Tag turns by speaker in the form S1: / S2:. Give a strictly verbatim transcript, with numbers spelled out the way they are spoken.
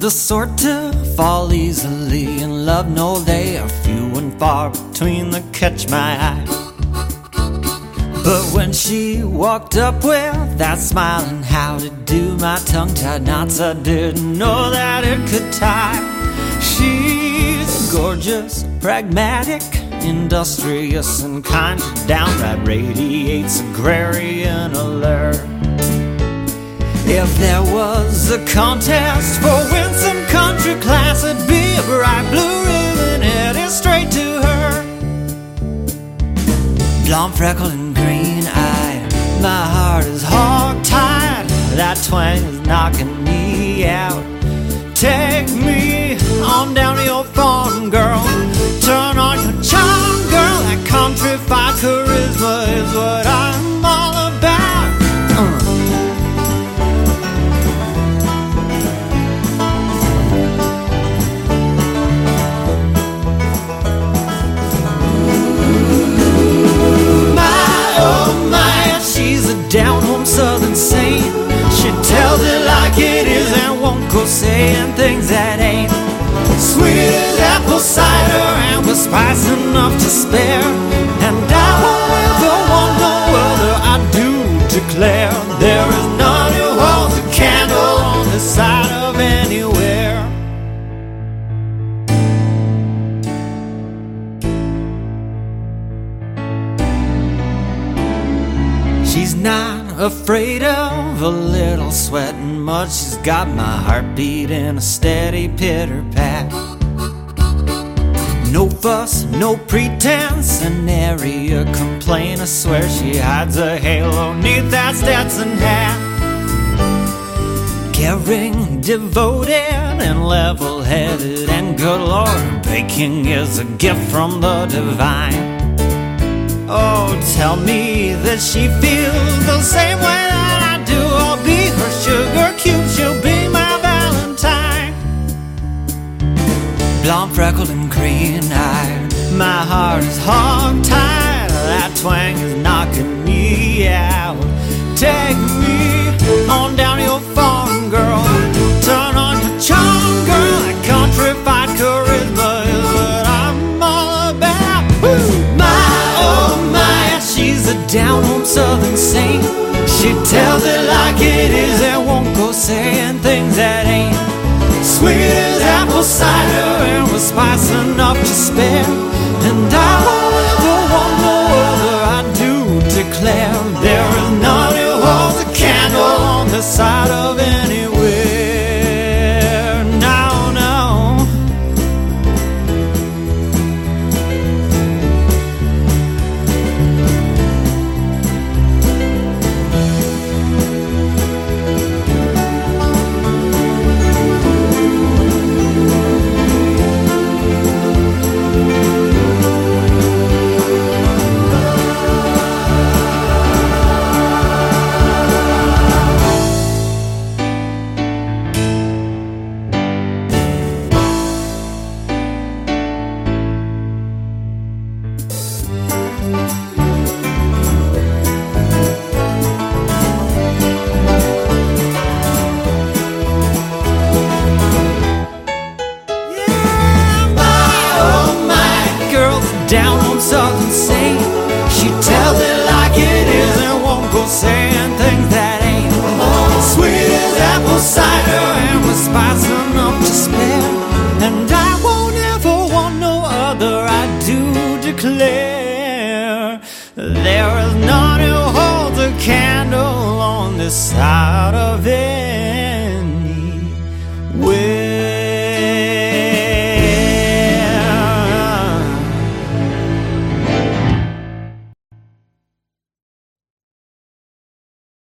S1: the sort to fall easily in love. No, they are few and far between that catch my eye. But when she walked up with that smile and how to do, my tongue-tied knots, I didn't know that it could tie. She's gorgeous, pragmatic, industrious, and kind of downright radiates agrarian allure. If there was a contest for winsome country class, it'd be a bright blue ribbon headed straight to her. Blonde, freckled, and green-eyed, my heart is hog-tied. That twang is knocking me out. Take me on down to your farm, girl. Turn on your charm, girl. That countrified charisma is what I'm all about. uh. She's a down-home southern saint. She tells it like it is and won't go saying things that ain't. Sweet as apple cider and with spice enough to spare. And I won't ever want no other, I do declare. There is none who holds a candle on the side of anywhere. She's not afraid of a little sweat and mud. She's got my heartbeat in a steady pitter-pat. No fuss, no pretense, an area complaint. I swear she hides a halo neath that Stetson hat. Caring, devoted, and level-headed, and good Lord, baking is a gift from the divine. Oh, tell me that she feels the same way that I do. I'll be her sugar cube, she'll be my Valentine. Blonde, freckled, and green-eyed, my heart is hog-tied. That twang is knocking me out. Take me on down to your farm, girl. Turn on your charm, girl. That countrified charisma is what I'm all about. Woo! She's a down-home southern saint. She tells it like it is and won't go saying things that ain't. Sweet as apple cider and with spice enough to spare. And I won't ever want no other, I do declare. There is none who holds a candle on the side of anywhere. No, no. Down-home southern saint. She tells it like it is and won't go saying things that ain't. Sweet as apple cider and with spice enough to spare. And I won't ever want no other, I do declare. There is none who holds a candle on this side of it.